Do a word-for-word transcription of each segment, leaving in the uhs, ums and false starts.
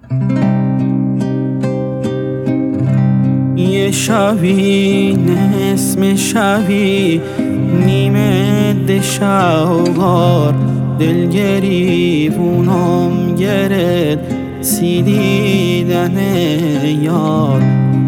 یه شبی نسم شبی نیمه دشوار دلگریبونم گرد سیدیدن یار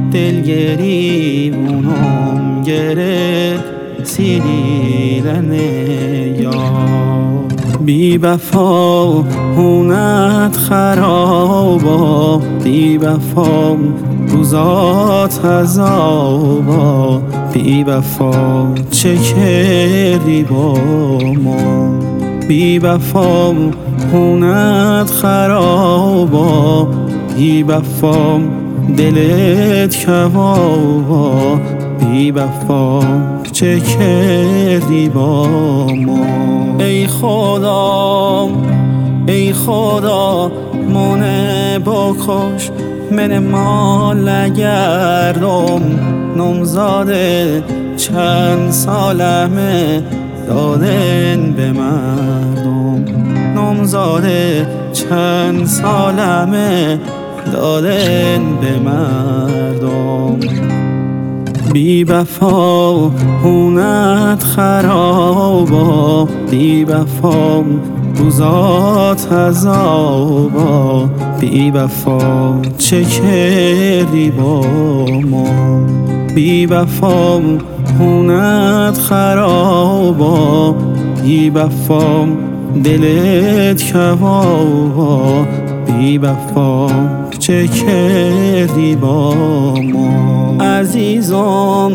دلگریبونم گرد سیدیدن یار بی وفا هونت خرابا بی وفا روزات عذابا بی وفا چه کردی با ما بی وفا هونت خرابا بی وفا دلت کبابا بی وفا چه کردی با ما ای خدا ای خدا منه بکش من مال نگردم نمزاده چند سالمه دادن به مردم نمزاده چند سالمه دادن به مردم بی وفا هونت خرابا بی وفا روزات عذابا بی وفا چه کردی با ما بی وفا هونت خرابا بی وفا دلت کبابا بی وفا چه کردی با ما عزیزم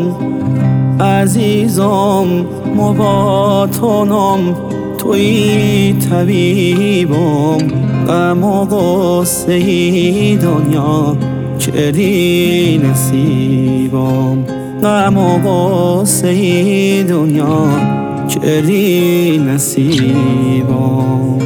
عزیزم مباتونم توی طبیبم غم و غصه ای دنیا کردی نصیبم غم و غصه ای دنیا کردی نصیبم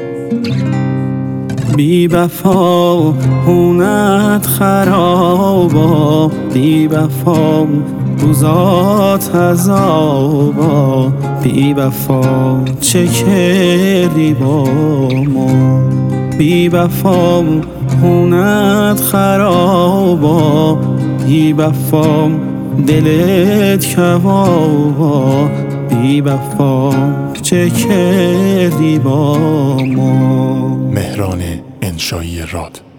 بی وفا هونت خرابا بی وفا روزات عذابا بی وفا چه کردی با ما بی وفا هونت خرابا بی وفا دلت کبابا بی وفا چه کردی با ما مهران انشایی راد.